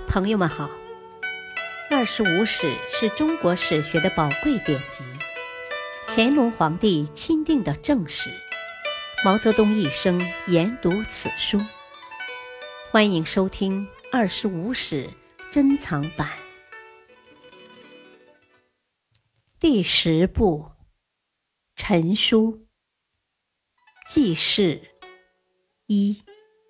朋友们好，二十五史是中国史学的宝贵典籍，乾隆皇帝钦定的正史，毛泽东一生研读此书。欢迎收听二十五史珍藏版第10部陈书记事一。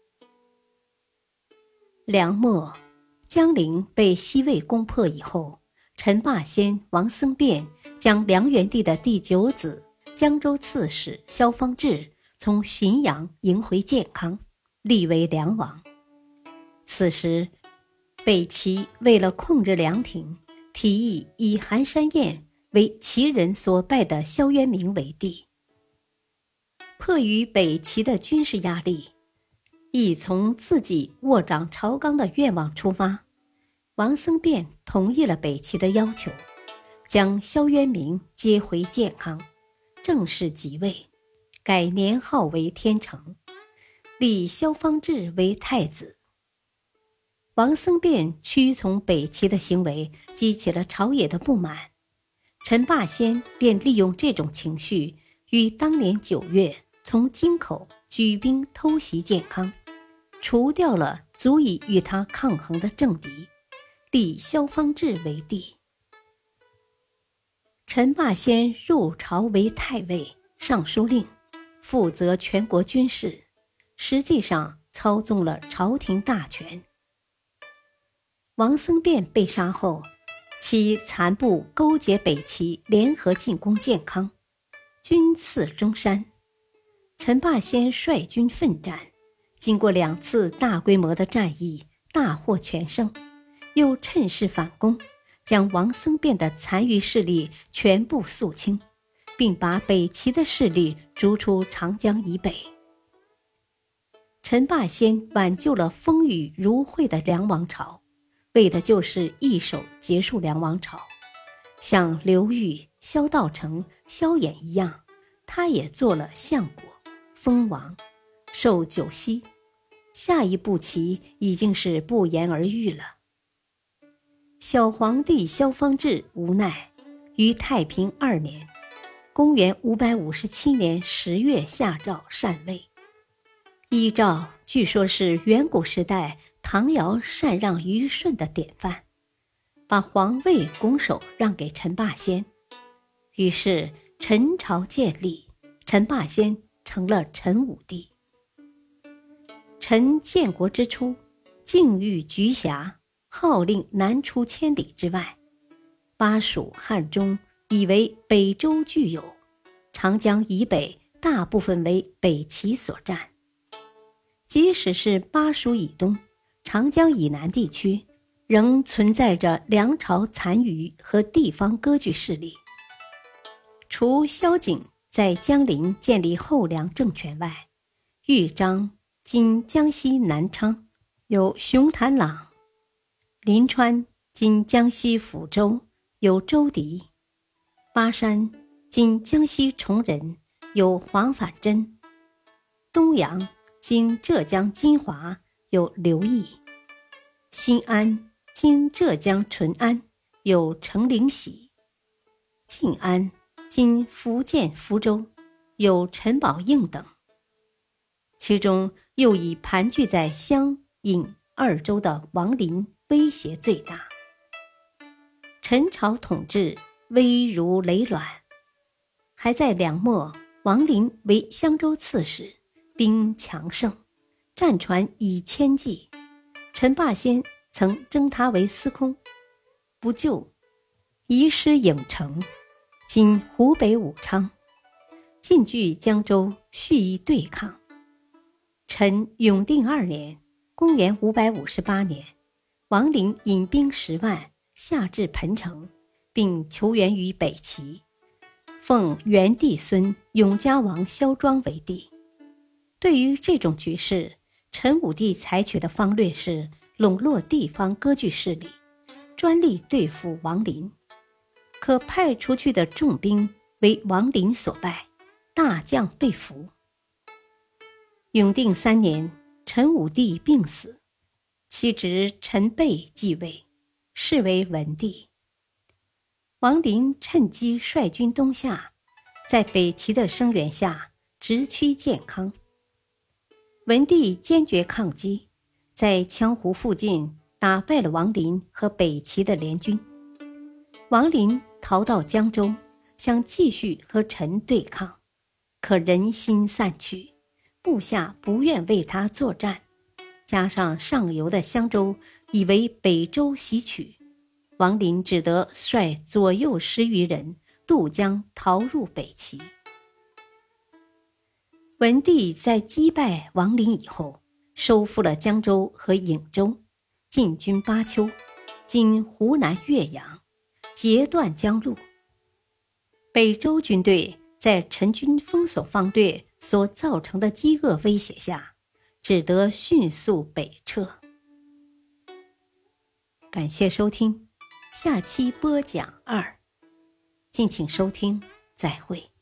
梁末，江陵被西魏攻破以后，陈霸先、王僧辩将梁元帝的第9子江州刺史萧方智从浔阳迎回建康，立为梁王。此时北齐为了控制梁廷，提议以韩山彦为齐人所拜的萧渊明为帝。迫于北齐的军事压力，亦从自己握掌朝纲的愿望出发，王僧辩同意了北齐的要求，将萧渊明接回建康，正式即位，改年号为天成，立萧方智为太子。王僧辩屈从北齐的行为激起了朝野的不满，陈霸先便利用这种情绪，于当年9月从京口举兵偷袭建康，除掉了足以与他抗衡的政敌，立萧方智为帝。陈霸先入朝为太尉、尚书令，负责全国军事，实际上操纵了朝廷大权。王僧辩被杀后，其残部勾结北齐，联合进攻建康，军刺中山。陈霸先率军奋战，经过2次大规模的战役，大获全胜，又趁势反攻，将王僧辩的残余势力全部肃清，并把北齐的势力逐出长江以北。陈霸先挽救了风雨如晦的梁王朝，为的就是一手结束梁王朝。像刘裕、萧道成、萧衍一样，他也做了相国、封王，受9锡，下一步棋已经是不言而喻了。小皇帝萧方智无奈，于太平2年公元557年10月下诏禅位。依诏据说是远古时代唐尧禅让虞舜的典范，把皇位拱手让给陈霸先。于是陈朝建立，陈霸先成了陈武帝。陈建国之初，境遇局狭，号令南出千里之外，巴蜀汉中以为北周具有，长江以北大部分为北齐所占。即使是巴蜀以东、长江以南地区，仍存在着梁朝残余和地方割据势力。除萧景在江陵建立后梁政权外，豫章今江西南昌有熊坛朗，临川今江西抚州有周迪，巴山今江西崇仁有黄反贞，东阳今浙江金华有刘毅，新安今浙江淳安有程灵喜，晋安今福建福州有陈宝应等。其中又以盘踞在湘、颍2州的王林威胁最大。陈朝统治危如累卵，还在梁末，王林为襄州刺史，兵强盛，战船以千计。陈霸先曾征他为司空，不就，移师颍城，今湖北武昌，进据江州，蓄意对抗。陈永定2年公元558年，王林引兵10万下至彭城，并求援于北齐，奉元帝孙永嘉王萧庄为帝。对于这种局势，陈武帝采取的方略是笼络地方割据势力，专力对付王林。可派出去的重兵为王林所败，大将被俘。永定3年，陈武帝病死， 其侄陈备继位，是为文帝。王林趁机率军东下，在北齐的声援下直趋建康。文帝坚决抗击，在羌湖附近打败了王林和北齐的联军。王林逃到江州，想继续和陈对抗，可人心散去，部下不愿为他作战，加上上游的襄州已为北周袭取，王林只得率左右10余人渡江逃入北齐。文帝在击败王林以后，收复了江州和颍州，进军巴丘，今湖南岳阳，截断江路。北周军队在陈军封锁方略所造成的饥饿威胁下，只得迅速北撤。感谢收听，下期播讲2，敬请收听，再会。